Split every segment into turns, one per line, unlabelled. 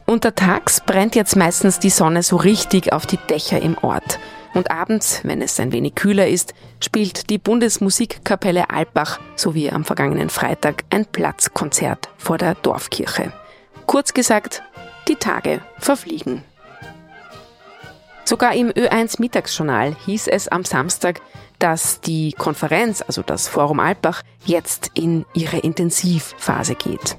Untertags brennt jetzt meistens die Sonne so richtig auf die Dächer im Ort. Und abends, wenn es ein wenig kühler ist, spielt die Bundesmusikkapelle Alpbach, so wie am vergangenen Freitag, ein Platzkonzert vor der Dorfkirche. Kurz gesagt, die Tage verfliegen. Sogar im Ö1 Mittagsjournal hieß es am Samstag, dass die Konferenz, also das Forum Alpbach, jetzt in ihre Intensivphase geht.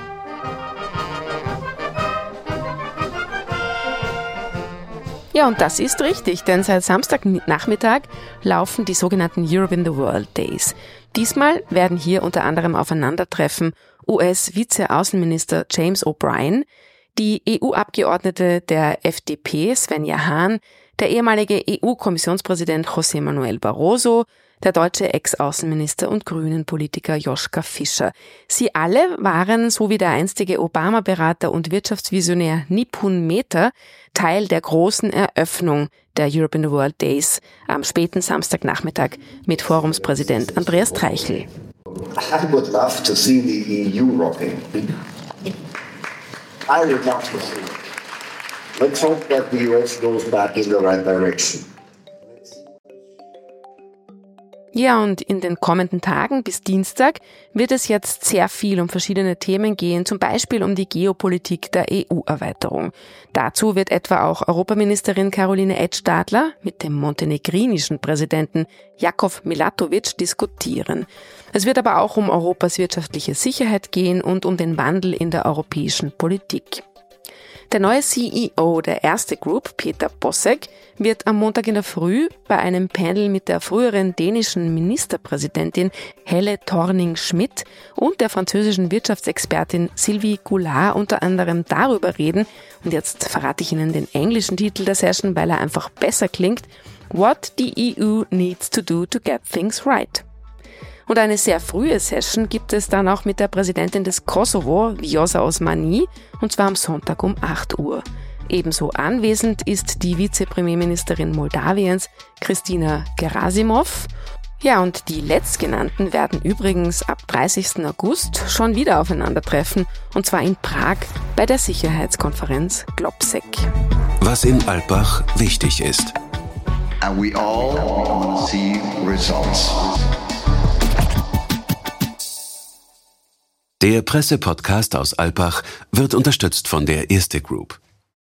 Ja, und das ist richtig, denn seit Samstagnachmittag laufen die sogenannten Europe in the World Days. Diesmal werden hier unter anderem aufeinandertreffen US-Vize-Außenminister James O'Brien, die EU-Abgeordnete der FDP Svenja Hahn, der ehemalige EU-Kommissionspräsident José Manuel Barroso, der deutsche Ex-Außenminister und Grünen-Politiker Joschka Fischer. Sie alle waren, so wie der einstige Obama-Berater und Wirtschaftsvisionär Nipun Mehta, Teil der großen Eröffnung der Europe in the World Days am späten Samstagnachmittag mit Forumspräsident Andreas Treichel.
I would love to see the EU rocking. I would love to see it. Let's hope that the US goes back in the right direction.
Ja, und in den kommenden Tagen bis Dienstag wird es jetzt sehr viel um verschiedene Themen gehen, zum Beispiel um die Geopolitik der EU-Erweiterung. Dazu wird etwa auch Europaministerin Caroline Edstadler mit dem montenegrinischen Präsidenten Jakov Milatovic diskutieren. Es wird aber auch um Europas wirtschaftliche Sicherheit gehen und um den Wandel in der europäischen Politik. Der neue CEO der Erste Group, Peter Bossek, wird am Montag in der Früh bei einem Panel mit der früheren dänischen Ministerpräsidentin Helle Thorning-Schmidt und der französischen Wirtschaftsexpertin Sylvie Goulard unter anderem darüber reden, und jetzt verrate ich Ihnen den englischen Titel der Session, weil er einfach besser klingt, What the EU needs to do to get things right. Und eine sehr frühe Session gibt es dann auch mit der Präsidentin des Kosovo, Vjosa Osmani, und zwar am Sonntag um 8 Uhr. Ebenso anwesend ist die Vizepremierministerin Moldawiens, Kristina Gerasimov. Ja, und die Letztgenannten werden übrigens ab 30. August schon wieder aufeinandertreffen, und zwar in Prag bei der Sicherheitskonferenz GLOBSEC.
Was in Alpbach wichtig ist.
And we all see results.
Der Pressepodcast aus Alpbach wird unterstützt von der Erste Group.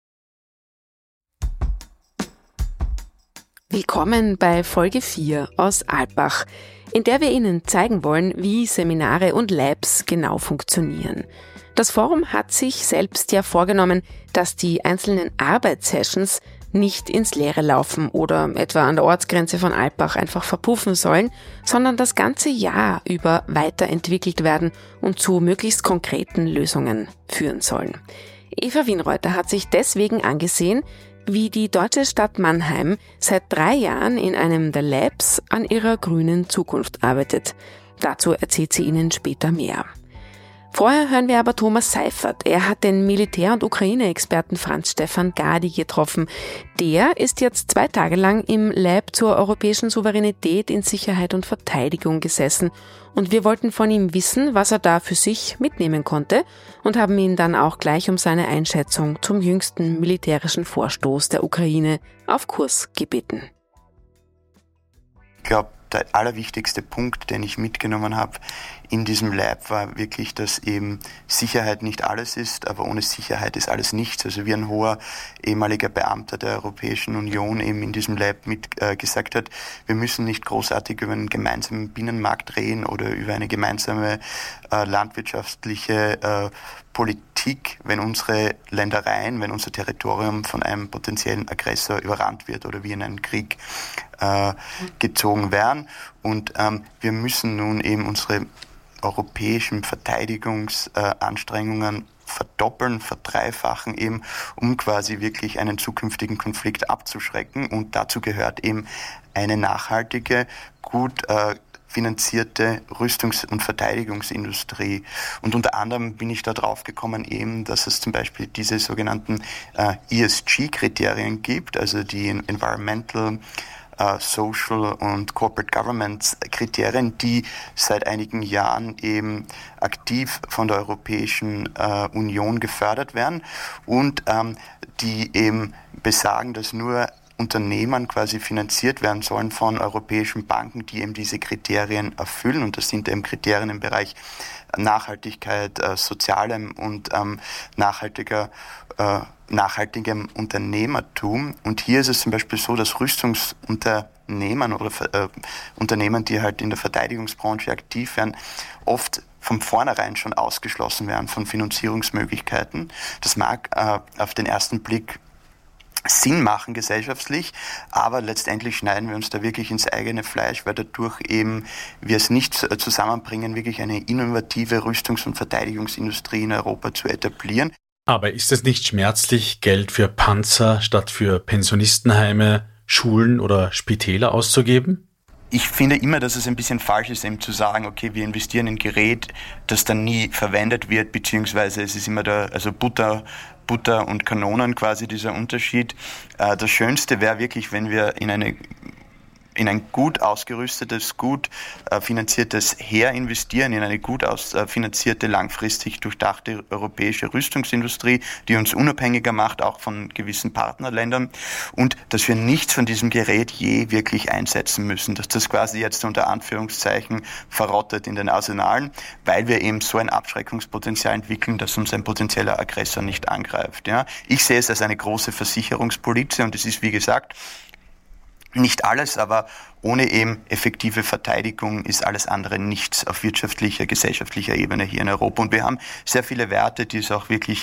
Willkommen bei Folge 4 aus Alpbach, in der wir Ihnen zeigen wollen, wie Seminare und Labs genau funktionieren. Das Forum hat sich selbst ja vorgenommen, dass die einzelnen Arbeitssessions nicht ins Leere laufen oder etwa an der Ortsgrenze von Alpbach einfach verpuffen sollen, sondern das ganze Jahr über weiterentwickelt werden und zu möglichst konkreten Lösungen führen sollen. Eva Wienreuter hat sich deswegen angesehen, wie die deutsche Stadt Mannheim seit 3 Jahren in einem der Labs an ihrer grünen Zukunft arbeitet. Dazu erzählt sie Ihnen später mehr. Vorher hören wir aber Thomas Seifert. Er hat den Militär- und Ukraine-Experten Franz-Stefan Gady getroffen. Der ist jetzt 2 Tage lang im Lab zur europäischen Souveränität in Sicherheit und Verteidigung gesessen. Und wir wollten von ihm wissen, was er da für sich mitnehmen konnte, und haben ihn dann auch gleich um seine Einschätzung zum jüngsten militärischen Vorstoß der Ukraine auf Kurs gebeten.
Ich glaube, der allerwichtigste Punkt, den ich mitgenommen habe in diesem Lab, war wirklich, dass eben Sicherheit nicht alles ist, aber ohne Sicherheit ist alles nichts. Also wie ein hoher ehemaliger Beamter der Europäischen Union eben in diesem Lab gesagt hat, wir müssen nicht großartig über einen gemeinsamen Binnenmarkt reden oder über eine gemeinsame landwirtschaftliche Politik, wenn unsere Ländereien, wenn unser Territorium von einem potenziellen Aggressor überrannt wird oder wir in einen Krieg gezogen werden. Und wir müssen nun eben unsere europäischen Verteidigungsanstrengungen verdoppeln, verdreifachen eben, um quasi wirklich einen zukünftigen Konflikt abzuschrecken. Und dazu gehört eben eine nachhaltige, gut finanzierte Rüstungs- und Verteidigungsindustrie. Und unter anderem bin ich da drauf gekommen eben, dass es zum Beispiel diese sogenannten ESG-Kriterien gibt, also die Environmental, Social und Corporate Governance Kriterien, die seit einigen Jahren eben aktiv von der Europäischen Union gefördert werden und die eben besagen, dass nur Unternehmen quasi finanziert werden sollen von europäischen Banken, die eben diese Kriterien erfüllen. Und das sind eben Kriterien im Bereich Nachhaltigkeit, sozialem und nachhaltigem Unternehmertum. Und hier ist es zum Beispiel so, dass Rüstungsunternehmen oder Unternehmen, die halt in der Verteidigungsbranche aktiv werden, oft von vornherein schon ausgeschlossen werden von Finanzierungsmöglichkeiten. Das mag auf den ersten Blick Sinn machen gesellschaftlich, aber letztendlich schneiden wir uns da wirklich ins eigene Fleisch, weil dadurch eben wir es nicht zusammenbringen, wirklich eine innovative Rüstungs- und Verteidigungsindustrie in Europa zu etablieren.
Aber ist es nicht schmerzlich, Geld für Panzer statt für Pensionistenheime, Schulen oder Spitäler auszugeben?
Ich finde immer, dass es ein bisschen falsch ist, eben zu sagen, okay, wir investieren in ein Gerät, das dann nie verwendet wird, beziehungsweise es ist immer Butter und Kanonen quasi dieser Unterschied. Das Schönste wäre wirklich, wenn wir in ein gut ausgerüstetes, gut finanziertes Heer investieren, in eine gut finanzierte, langfristig durchdachte europäische Rüstungsindustrie, die uns unabhängiger macht, auch von gewissen Partnerländern, und dass wir nichts von diesem Gerät je wirklich einsetzen müssen, dass das quasi jetzt unter Anführungszeichen verrottet in den Arsenalen, weil wir eben so ein Abschreckungspotenzial entwickeln, dass uns ein potenzieller Aggressor nicht angreift. Ja? Ich sehe es als eine große Versicherungspolizei und es ist, wie gesagt, nicht alles, aber ohne eben effektive Verteidigung ist alles andere nichts auf wirtschaftlicher, gesellschaftlicher Ebene hier in Europa. Und wir haben sehr viele Werte, die es auch wirklich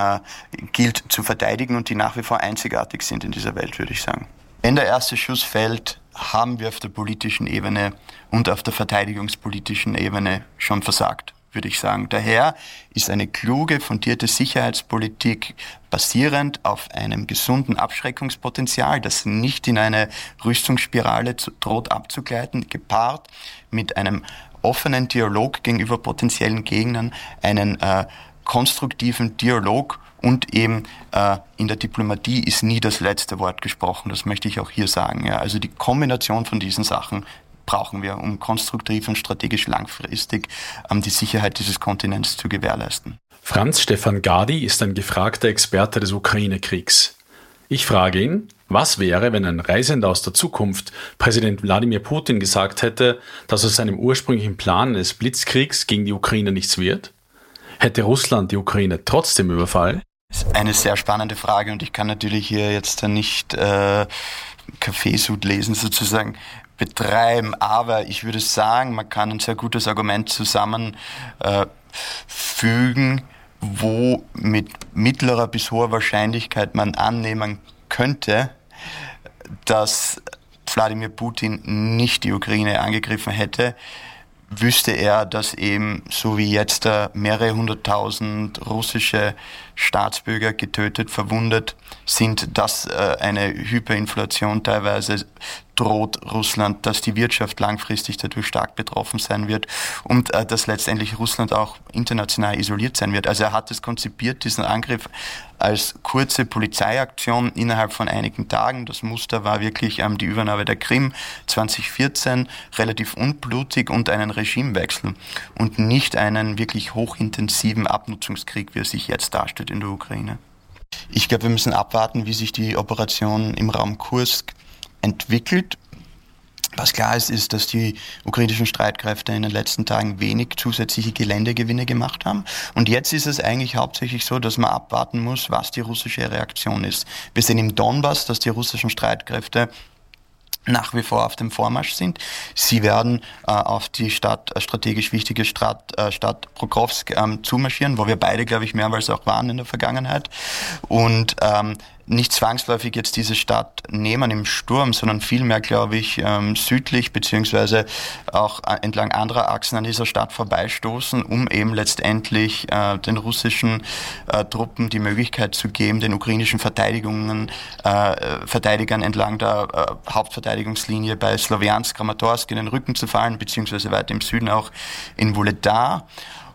gilt zu verteidigen und die nach wie vor einzigartig sind in dieser Welt, würde ich sagen. Wenn der erste Schuss fällt, haben wir auf der politischen Ebene und auf der verteidigungspolitischen Ebene schon versagt, würde ich sagen. Daher ist eine kluge, fundierte Sicherheitspolitik basierend auf einem gesunden Abschreckungspotenzial, das nicht in eine Rüstungsspirale droht abzugleiten, gepaart mit einem offenen Dialog gegenüber potenziellen Gegnern, einen konstruktiven Dialog und eben in der Diplomatie ist nie das letzte Wort gesprochen, das möchte ich auch hier sagen. Ja. Also die Kombination von diesen Sachen brauchen wir, um konstruktiv und strategisch langfristig die Sicherheit dieses Kontinents zu gewährleisten.
Franz Stefan Gady ist ein gefragter Experte des Ukraine-Kriegs. Ich frage ihn, was wäre, wenn ein Reisender aus der Zukunft Präsident Wladimir Putin gesagt hätte, dass aus seinem ursprünglichen Plan eines Blitzkriegs gegen die Ukraine nichts wird? Hätte Russland die Ukraine trotzdem überfallen?
Das ist eine sehr spannende Frage und ich kann natürlich hier jetzt dann nicht Kaffeesud lesen sozusagen betreiben, aber ich würde sagen, man kann ein sehr gutes Argument zusammenfügen, wo mit mittlerer bis hoher Wahrscheinlichkeit man annehmen könnte, dass Wladimir Putin nicht die Ukraine angegriffen hätte, wüsste er, dass eben, so wie jetzt mehrere hunderttausend russische Staatsbürger getötet, verwundet sind, dass eine Hyperinflation teilweise droht Russland, dass die Wirtschaft langfristig dadurch stark betroffen sein wird und dass letztendlich Russland auch international isoliert sein wird. Also er hat es konzipiert, diesen Angriff als kurze Polizeiaktion innerhalb von einigen Tagen. Das Muster war wirklich die Übernahme der Krim 2014, relativ unblutig und einen Regimewechsel und nicht einen wirklich hochintensiven Abnutzungskrieg, wie er sich jetzt darstellt in der Ukraine. Ich glaube, wir müssen abwarten, wie sich die Operation im Raum Kursk entwickelt. Was klar ist, ist, dass die ukrainischen Streitkräfte in den letzten Tagen wenig zusätzliche Geländegewinne gemacht haben. Und jetzt ist es eigentlich hauptsächlich so, dass man abwarten muss, was die russische Reaktion ist. Wir sehen im Donbass, dass die russischen Streitkräfte nach wie vor auf dem Vormarsch sind. Sie werden auf die strategisch wichtige Stadt Pokrovsk zumarschieren, wo wir beide, glaube ich, mehrmals auch waren in der Vergangenheit. Und nicht zwangsläufig jetzt diese Stadt nehmen im Sturm, sondern vielmehr, glaube ich, südlich beziehungsweise auch entlang anderer Achsen an dieser Stadt vorbeistoßen, um eben letztendlich den russischen Truppen die Möglichkeit zu geben, den ukrainischen Verteidigern entlang der Hauptverteidigungslinie bei Sloviansk, Kramatorsk in den Rücken zu fallen, beziehungsweise weiter im Süden auch in Wuhledar.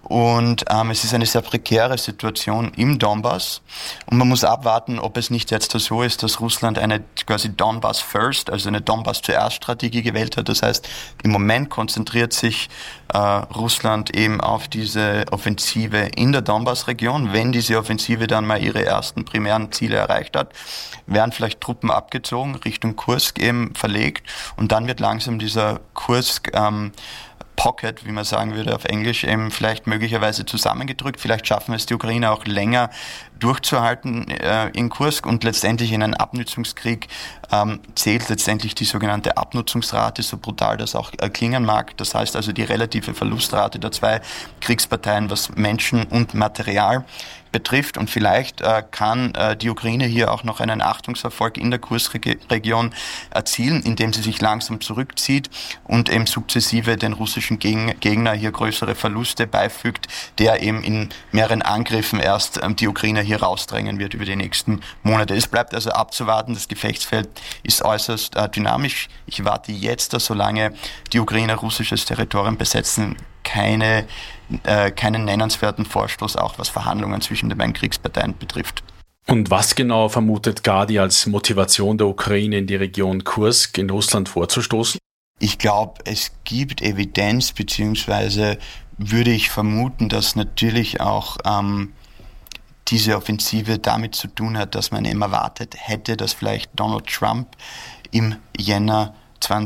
Und es ist eine sehr prekäre Situation im Donbass. Und man muss abwarten, ob es nicht jetzt so ist, dass Russland eine quasi Donbass First, also eine Donbass zuerst Strategie gewählt hat. Das heißt, im Moment konzentriert sich Russland eben auf diese Offensive in der Donbass-Region. Wenn diese Offensive dann mal ihre ersten primären Ziele erreicht hat, werden vielleicht Truppen abgezogen, Richtung Kursk eben verlegt, und dann wird langsam dieser Kursk Pocket, wie man sagen würde auf Englisch, eben vielleicht möglicherweise zusammengedrückt. Vielleicht schaffen es die Ukrainer auch länger durchzuhalten in Kursk, und letztendlich in einen Abnutzungskrieg zählt letztendlich die sogenannte Abnutzungsrate, so brutal das auch klingen mag. Das heißt also die relative Verlustrate der zwei Kriegsparteien, was Menschen und Material betrifft. Und vielleicht kann die Ukraine hier auch noch einen Achtungserfolg in der Kursk-Region erzielen, indem sie sich langsam zurückzieht und eben sukzessive den russischen Gegner hier größere Verluste beifügt, der eben in mehreren Angriffen erst die Ukrainer hier rausdrängen wird über die nächsten Monate. Es bleibt also abzuwarten. Das Gefechtsfeld ist äußerst dynamisch. Ich warte jetzt, dass solange die Ukrainer russisches Territorium besetzen, keinen nennenswerten Vorstoß, auch was Verhandlungen zwischen den beiden Kriegsparteien betrifft.
Und was genau vermutet Gadi als Motivation der Ukraine, in die Region Kursk in Russland vorzustoßen?
Ich glaube, es gibt Evidenz, beziehungsweise würde ich vermuten, dass natürlich auch diese Offensive damit zu tun hat, dass man eben erwartet hätte, dass vielleicht Donald Trump im Jänner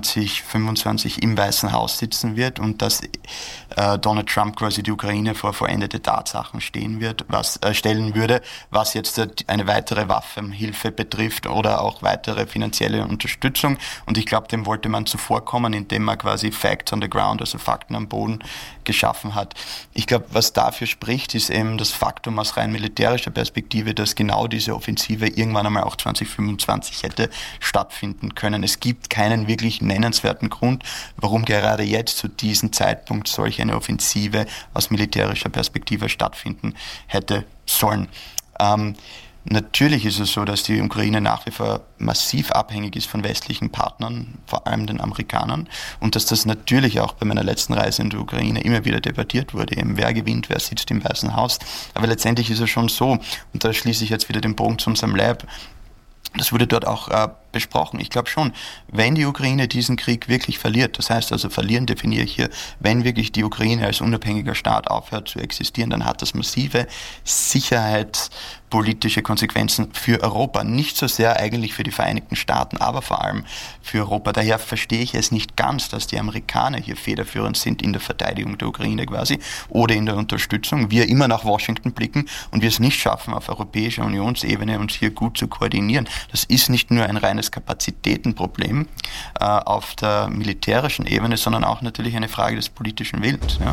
2025 im Weißen Haus sitzen wird und dass Donald Trump quasi die Ukraine vor vollendete Tatsachen stellen würde, was jetzt eine weitere Waffenhilfe betrifft oder auch weitere finanzielle Unterstützung. Und ich glaube, dem wollte man zuvorkommen, indem man quasi Facts on the ground, also Fakten am Boden, geschaffen hat. Ich glaube, was dafür spricht, ist eben das Faktum aus rein militärischer Perspektive, dass genau diese Offensive irgendwann einmal auch 2025 hätte stattfinden können. Es gibt keinen wirklich nennenswerten Grund, warum gerade jetzt zu diesem Zeitpunkt solch eine Offensive aus militärischer Perspektive stattfinden hätte sollen. Natürlich ist es so, dass die Ukraine nach wie vor massiv abhängig ist von westlichen Partnern, vor allem den Amerikanern, und dass das natürlich auch bei meiner letzten Reise in die Ukraine immer wieder debattiert wurde, eben wer gewinnt, wer sitzt im Weißen Haus. Aber letztendlich ist es schon so, und da schließe ich jetzt wieder den Bogen zu unserem Lab, das wurde dort auch besprochen. Ich glaube schon, wenn die Ukraine diesen Krieg wirklich verliert, das heißt also verlieren definiere ich hier, wenn wirklich die Ukraine als unabhängiger Staat aufhört zu existieren, dann hat das massive sicherheitspolitische Konsequenzen für Europa. Nicht so sehr eigentlich für die Vereinigten Staaten, aber vor allem für Europa. Daher verstehe ich es nicht ganz, dass die Amerikaner hier federführend sind in der Verteidigung der Ukraine quasi oder in der Unterstützung. Wir immer nach Washington blicken und wir es nicht schaffen, auf europäischer Unionsebene uns hier gut zu koordinieren. Das ist nicht nur ein reines Kapazitätenproblem auf der militärischen Ebene, sondern auch natürlich eine Frage des politischen Willens. Ja.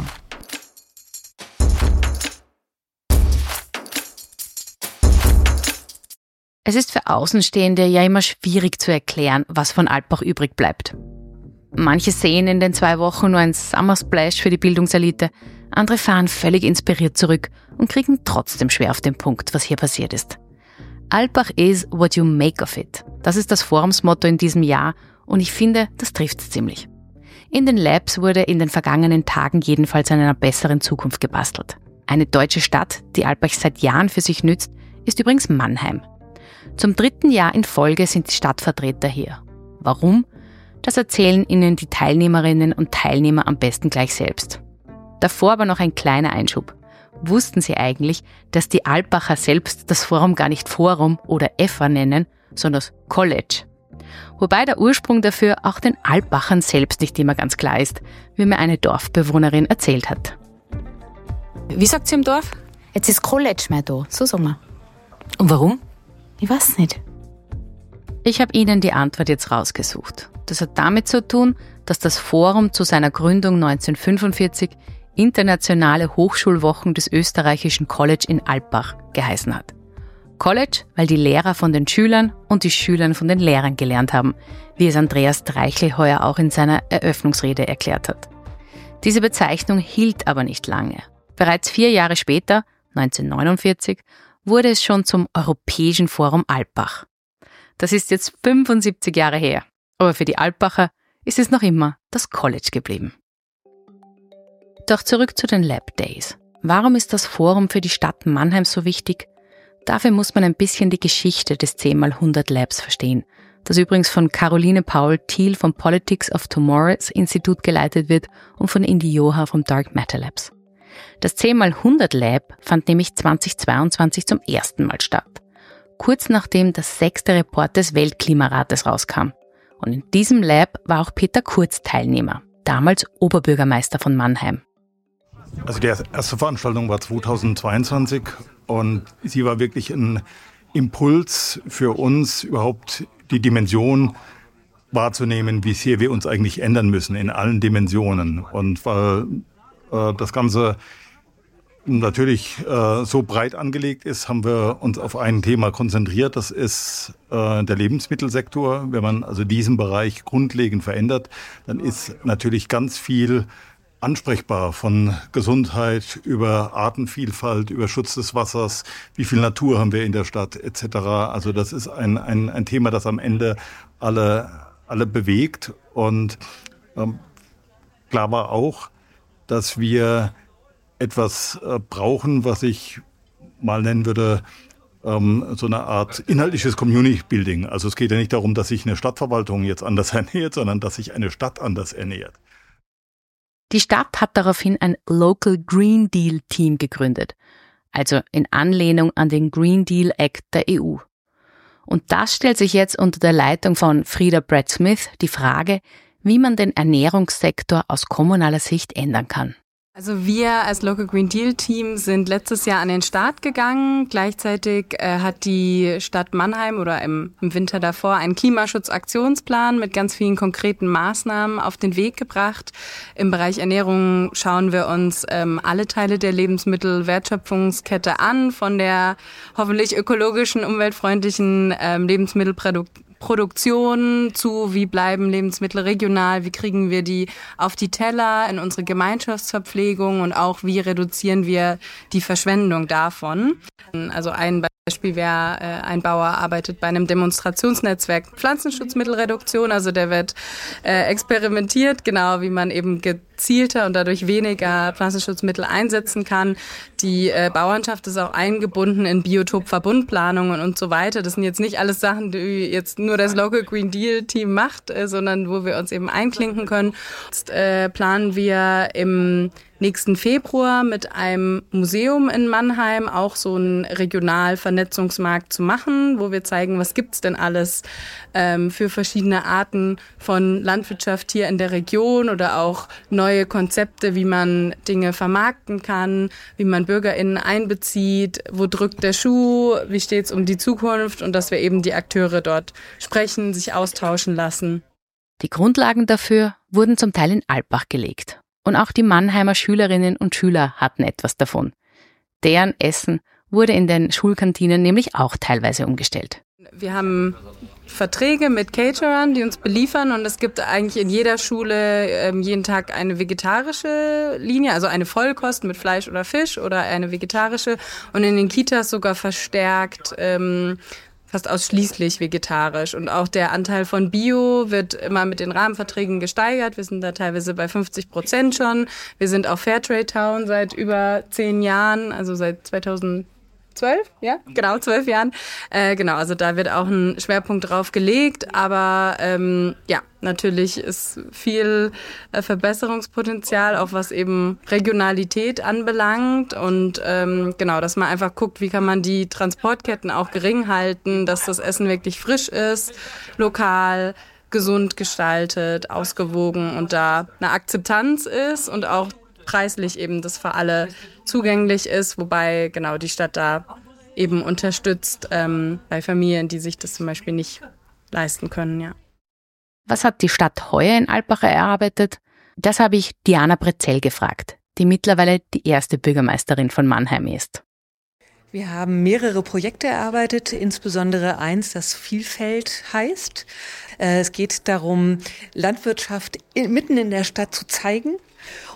Es ist für Außenstehende ja immer schwierig zu erklären, was von Alpbach übrig bleibt. Manche sehen in den 2 Wochen nur ein Summer Splash für die Bildungselite, andere fahren völlig inspiriert zurück und kriegen trotzdem schwer auf den Punkt, was hier passiert ist. Alpbach is what you make of it. Das ist das Forumsmotto in diesem Jahr und ich finde, das trifft's ziemlich. In den Labs wurde in den vergangenen Tagen jedenfalls an einer besseren Zukunft gebastelt. Eine deutsche Stadt, die Alpbach seit Jahren für sich nützt, ist übrigens Mannheim. Zum 3. Jahr in Folge sind die Stadtvertreter hier. Warum? Das erzählen Ihnen die Teilnehmerinnen und Teilnehmer am besten gleich selbst. Davor aber noch ein kleiner Einschub. Wussten Sie eigentlich, dass die Alpbacher selbst das Forum gar nicht Forum oder EFA nennen, sondern das College? Wobei der Ursprung dafür auch den Alpbachern selbst nicht immer ganz klar ist, wie mir eine Dorfbewohnerin erzählt hat.
Wie sagt sie im Dorf? Jetzt ist College mehr da, so sagen wir. Und warum? Ich weiß nicht.
Ich habe Ihnen die Antwort jetzt rausgesucht. Das hat damit zu tun, dass das Forum zu seiner Gründung 1945 Internationale Hochschulwochen des österreichischen College in Alpbach geheißen hat. College, weil die Lehrer von den Schülern und die Schüler von den Lehrern gelernt haben, wie es Andreas Dreichel heuer auch in seiner Eröffnungsrede erklärt hat. Diese Bezeichnung hielt aber nicht lange. Bereits 4 Jahre später, 1949, wurde es schon zum Europäischen Forum Alpbach. Das ist jetzt 75 Jahre her, aber für die Alpbacher ist es noch immer das College geblieben. Doch zurück zu den Lab Days. Warum ist das Forum für die Stadt Mannheim so wichtig? Dafür muss man ein bisschen die Geschichte des 10x100 Labs verstehen, das übrigens von Caroline Paul-Thiel vom Politics of Tomorrow Institut geleitet wird und von Indy Joha vom Dark Matter Labs. Das 10x100 Lab fand nämlich 2022 zum ersten Mal statt, kurz nachdem das 6. Report des Weltklimarates rauskam. Und in diesem Lab war auch Peter Kurz Teilnehmer, damals Oberbürgermeister von Mannheim.
Also die erste Veranstaltung war 2022 und sie war wirklich ein Impuls für uns, überhaupt die Dimension wahrzunehmen, wie sehr wir uns eigentlich ändern müssen in allen Dimensionen. Und weil das Ganze natürlich so breit angelegt ist, haben wir uns auf ein Thema konzentriert. Das ist der Lebensmittelsektor. Wenn man also diesen Bereich grundlegend verändert, dann ist natürlich ganz viel ansprechbar, von Gesundheit über Artenvielfalt, über Schutz des Wassers, wie viel Natur haben wir in der Stadt etc. Also das ist ein Thema, das am Ende alle bewegt. Und klar war auch, dass wir etwas brauchen, was ich mal nennen würde, so eine Art inhaltliches Community Building. Also es geht ja nicht darum, dass sich eine Stadtverwaltung jetzt anders ernährt, sondern dass sich eine Stadt anders ernährt.
Die Stadt hat daraufhin ein Local Green Deal Team gegründet, also in Anlehnung an den Green Deal Act der EU. Und das stellt sich jetzt unter der Leitung von Frida Brett-Smith die Frage, wie man den Ernährungssektor aus kommunaler Sicht ändern kann.
Also wir als Local Green Deal Team sind letztes Jahr an den Start gegangen. Gleichzeitig hat die Stadt Mannheim oder im Winter davor einen Klimaschutzaktionsplan mit ganz vielen konkreten Maßnahmen auf den Weg gebracht. Im Bereich Ernährung schauen wir uns alle Teile der Lebensmittelwertschöpfungskette an, von der hoffentlich ökologischen, umweltfreundlichen Lebensmittelproduktion zu, wie bleiben Lebensmittel regional, wie kriegen wir die auf die Teller in unsere Gemeinschaftsverpflegung und auch wie reduzieren wir die Verschwendung davon. Also ein Beispiel wäre, ein Bauer arbeitet bei einem Demonstrationsnetzwerk Pflanzenschutzmittelreduktion, also der wird experimentiert, genau wie man eben gezielter und dadurch weniger Pflanzenschutzmittel einsetzen kann. Die Bauernschaft ist auch eingebunden in Biotopverbundplanungen und so weiter. Das sind jetzt nicht alles Sachen, die jetzt nur das Local Green Deal Team macht, sondern wo wir uns eben einklinken können. Jetzt planen wir im nächsten Februar mit einem Museum in Mannheim auch so einen Regionalvernetzungsmarkt zu machen, wo wir zeigen, was gibt's denn alles für verschiedene Arten von Landwirtschaft hier in der Region oder auch neue Konzepte, wie man Dinge vermarkten kann, wie man BürgerInnen einbezieht, wo drückt der Schuh, wie steht's um die Zukunft und dass wir eben die Akteure dort sprechen, sich austauschen lassen.
Die Grundlagen dafür wurden zum Teil in Alpbach gelegt. Und auch die Mannheimer Schülerinnen und Schüler hatten etwas davon. Deren Essen wurde in den Schulkantinen nämlich auch teilweise umgestellt.
Wir haben Verträge mit Caterern, die uns beliefern und es gibt eigentlich in jeder Schule jeden Tag eine vegetarische Linie, also eine Vollkost mit Fleisch oder Fisch oder eine vegetarische und in den Kitas sogar verstärkt fast ausschließlich vegetarisch. Und auch der Anteil von Bio wird immer mit den Rahmenverträgen gesteigert. Wir sind da teilweise bei 50% schon. Wir sind auch Fairtrade Town seit über 10 Jahren, also seit 2012, ja, genau, 12 Jahren. Genau, also da wird auch ein Schwerpunkt drauf gelegt, aber ja, natürlich ist viel Verbesserungspotenzial, auch was eben Regionalität anbelangt und genau, dass man einfach guckt, wie kann man die Transportketten auch gering halten, dass das Essen wirklich frisch ist, lokal, gesund gestaltet, ausgewogen und da eine Akzeptanz ist und auch preislich eben das für alle zugänglich ist, wobei genau die Stadt da eben unterstützt bei Familien, die sich das zum Beispiel nicht leisten können, ja.
Was hat die Stadt heuer in Alpbach erarbeitet? Das habe ich Diana Bretzell gefragt, die mittlerweile die erste Bürgermeisterin von Mannheim ist.
Wir haben mehrere Projekte erarbeitet, insbesondere eins, das Vielfalt heißt. Es geht darum, Landwirtschaft mitten in der Stadt zu zeigen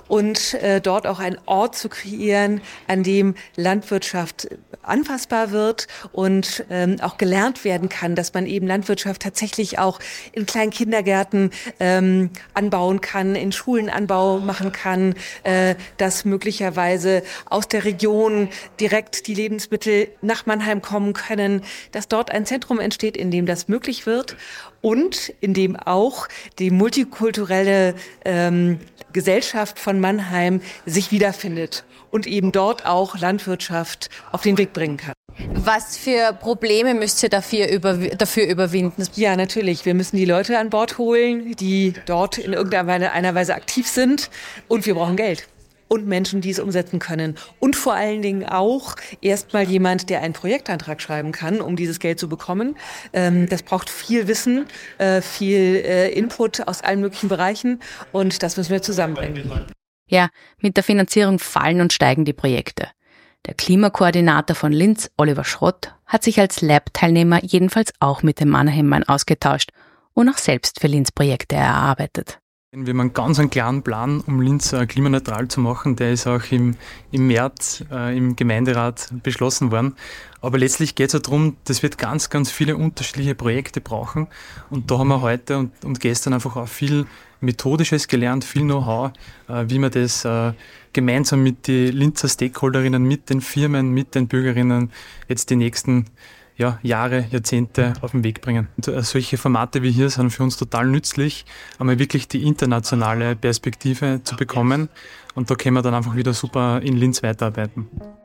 und dort auch einen Ort zu kreieren, an dem Landwirtschaft anfassbar wird und auch gelernt werden kann, dass man eben Landwirtschaft tatsächlich auch in kleinen Kindergärten anbauen kann, in Schulen Anbau machen kann, dass möglicherweise aus der Region direkt die Lebensmittel nach Mannheim kommen können, dass dort ein Zentrum entsteht, in dem das möglich wird und in dem auch die multikulturelle Gesellschaft von Mannheim sich wiederfindet und eben dort auch Landwirtschaft auf den Weg bringen kann.
Was für Probleme müsst ihr dafür überwinden?
Ja, natürlich. Wir müssen die Leute an Bord holen, die dort in irgendeiner Weise aktiv sind. Und wir brauchen Geld. Und Menschen, die es umsetzen können. Und vor allen Dingen auch erstmal jemand, der einen Projektantrag schreiben kann, um dieses Geld zu bekommen. Das braucht viel Wissen, viel Input aus allen möglichen Bereichen. Und das müssen wir zusammenbringen.
Ja, mit der Finanzierung fallen und steigen die Projekte. Der Klimakoordinator von Linz, Oliver Schrott, hat sich als Lab-Teilnehmer jedenfalls auch mit dem Mannheim ausgetauscht und auch selbst für Linz Projekte erarbeitet.
Wir haben einen ganz klaren Plan, um Linz klimaneutral zu machen. Der ist auch im März im Gemeinderat beschlossen worden. Aber letztlich geht es ja darum, das wird ganz viele unterschiedliche Projekte brauchen. Und da haben wir heute und gestern einfach auch viel Methodisches gelernt, viel Know-how, wie man das gemeinsam mit den Linzer Stakeholderinnen, mit den Firmen, mit den Bürgerinnen jetzt die nächsten Jahre, Jahrzehnte auf den Weg bringen. Und solche Formate wie hier sind für uns total nützlich, einmal wirklich die internationale Perspektive zu bekommen. Und da können wir dann einfach wieder super in Linz weiterarbeiten.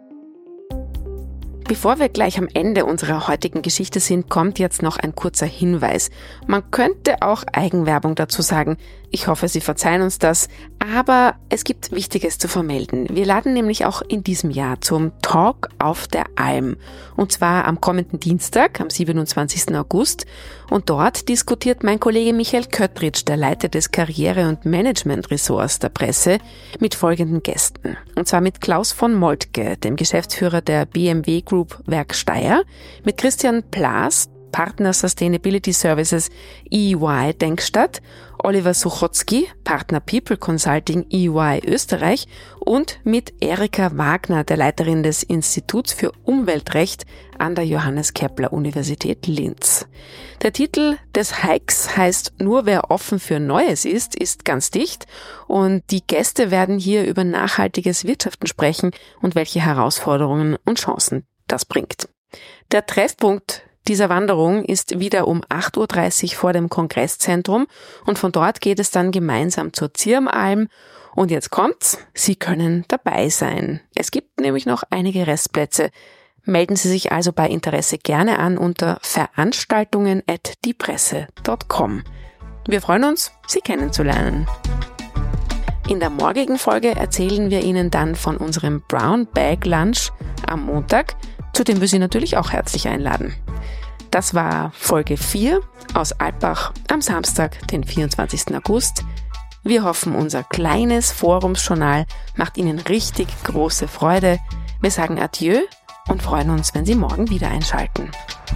Bevor wir gleich am Ende unserer heutigen Geschichte sind, kommt jetzt noch ein kurzer Hinweis. Man könnte auch Eigenwerbung dazu sagen. Ich hoffe, Sie verzeihen uns das. Aber es gibt Wichtiges zu vermelden. Wir laden nämlich auch in diesem Jahr zum Talk auf der Alm. Und zwar am kommenden Dienstag, am 27. August. Und dort diskutiert mein Kollege Michael Köttritsch, der Leiter des Karriere- und Management-Ressorts der Presse, mit folgenden Gästen. Und zwar mit Klaus von Moltke, dem Geschäftsführer der BMW Group Werk Steyr, mit Christian Plaas, Partner Sustainability Services EY Denkstadt, Oliver Suchotzky, Partner People Consulting EY Österreich und mit Erika Wagner, der Leiterin des Instituts für Umweltrecht an der Johannes Kepler Universität Linz. Der Titel des Hikes heißt "Nur wer offen für Neues ist ganz dicht" und die Gäste werden hier über nachhaltiges Wirtschaften sprechen und welche Herausforderungen und Chancen das bringt. Der Treffpunkt dieser Wanderung ist wieder um 8.30 Uhr vor dem Kongresszentrum und von dort geht es dann gemeinsam zur Zirmalm. Und jetzt kommt's, Sie können dabei sein. Es gibt nämlich noch einige Restplätze. Melden Sie sich also bei Interesse gerne an unter veranstaltungen@diepresse.com. Wir freuen uns, Sie kennenzulernen. In der morgigen Folge erzählen wir Ihnen dann von unserem Brown Bag Lunch am Montag, zu dem wir Sie natürlich auch herzlich einladen. Das war Folge 4 aus Alpbach am Samstag, den 24. August. Wir hoffen, unser kleines Forumsjournal macht Ihnen richtig große Freude. Wir sagen Adieu und freuen uns, wenn Sie morgen wieder einschalten.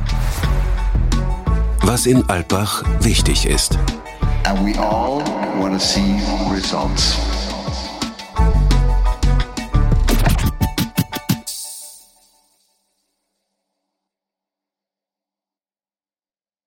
Was in Alpbach wichtig ist.
And we all want to see results.